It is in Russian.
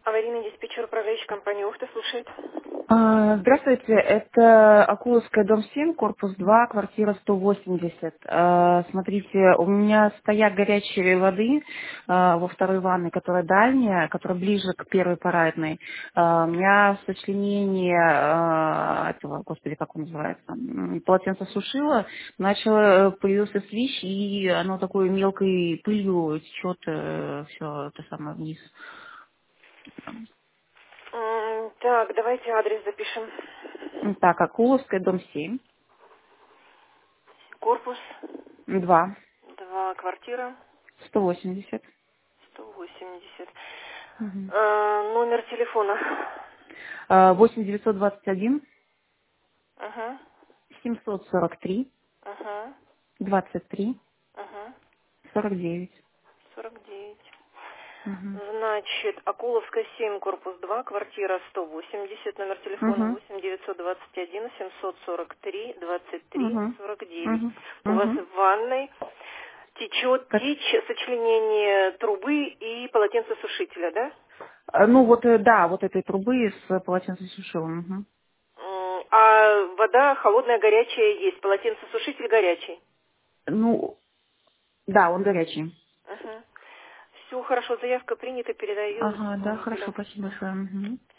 Аварийный диспетчер, управляющий компании «Ухта» слушает. Здравствуйте, это Акуловская, дом 7, корпус 2, квартира 180. Смотрите, у меня стояк горячей воды во второй ванной, которая дальняя, которая ближе к первой парадной. У меня сочленение этого, господи, как он называется, полотенцесушило, появился свищ, и оно такой мелкой пылью течет все это самое вниз. Так, давайте адрес запишем. Так, Акуловская, дом 7, Корпус 2. 2, квартира 180. 180. Мгм. Номер телефона. 8921 Ага, 743 ага, 23 ага. 49. 49. Мгм. Значит, Акуловская, 7, корпус 2, квартира 180, номер телефона Мгм. 8 921 743 23 Мгм. 49. Мгм. У вас Мгм. в ванной течет Как- течь сочленение трубы и полотенцесушителя, да? Ну вот, да, вот этой трубы с полотенцесушилом. Мгм. А вода холодная, горячая есть, полотенцесушитель горячий. Ну, да, он горячий. Все хорошо, заявка принята, передаю Ага, да, исполнителю. хорошо, спасибо большое. Мгм.